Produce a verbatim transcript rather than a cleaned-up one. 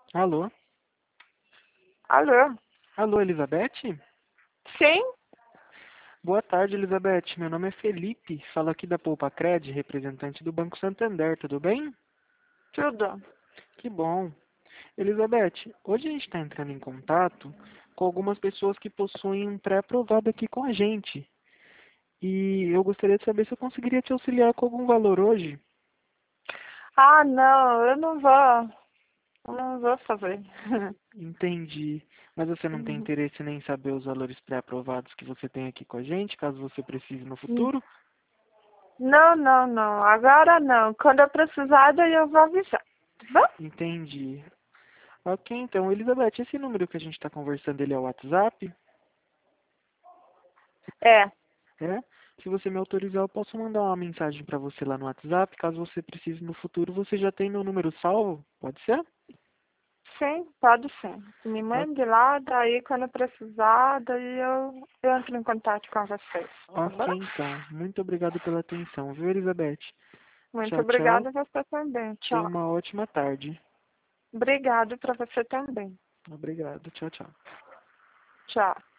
Alô? Alô? Alô, Elizabeth? Sim? Boa tarde, Elizabeth. Meu nome é Felipe, falo aqui da Poupa Cred, representante do Banco Santander, tudo bem? Tudo. Que bom. Elizabeth, hoje a gente está entrando em contato com algumas pessoas que possuem um pré-aprovado aqui com a gente. E eu gostaria de saber se eu conseguiria te auxiliar com algum valor hoje. Ah, não, eu não vou. Eu não vou fazer. Entendi. Mas você não tem interesse nem em saber os valores pré-aprovados que você tem aqui com a gente, caso você precise no futuro? Não, não, não. Agora não. Quando eu precisar, daí eu vou avisar. Tá bom? Entendi. Ok, então, Elizabeth, esse número que a gente está conversando, ele é o WhatsApp? É. É? Se você me autorizar, eu posso mandar uma mensagem para você lá no WhatsApp. Caso você precise no futuro, você já tem meu número salvo? Pode ser? Sim, pode sim. Me O- mande lá, daí quando eu precisar, daí eu, eu entro em contato com vocês. Tá bom? Ok, então. Muito obrigado pela atenção, viu, Elizabeth? Muito Tchau, tchau. obrigada a você também. Tenha Tchau. uma ótima tarde. Obrigado para você também. Obrigado. Tchau, tchau. Tchau.